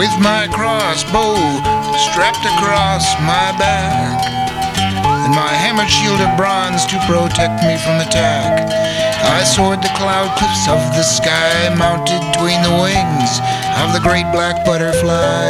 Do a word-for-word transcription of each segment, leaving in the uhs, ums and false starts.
with my crossbow strapped across my back, and my hammered shield of bronze to protect me from attack. I soared the cloud cliffs of the sky, mounted between the wings of the great black butterfly.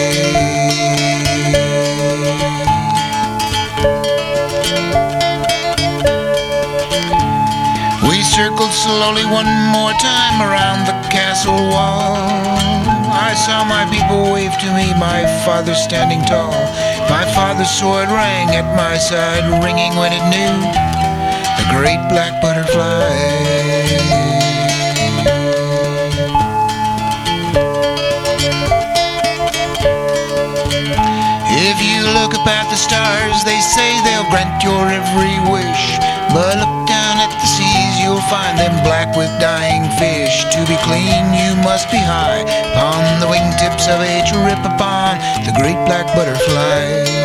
We circled slowly one more time around the castle wall. I saw my people wave to me, my father standing tall. My father's sword rang at my side, ringing when it knew the great black butterfly. If you look up at the stars, they say they'll grant your every wish. But look down at the seas, you'll find them black with dying fish. To be clean, you must be high upon the wingtips of a trip upon the great black butterfly.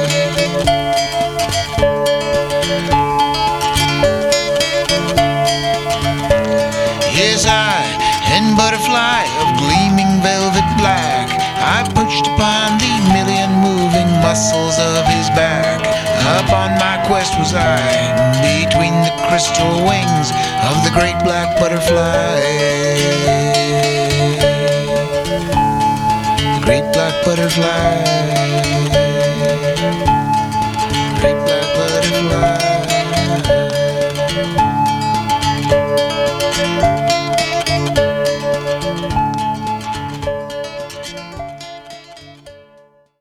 Yes, I, and butterfly of gleaming velvet black, I perched upon the million moving muscles of his back. Upon my quest was I, between the crystal wings of the great black butterfly. The great black butterfly. Great black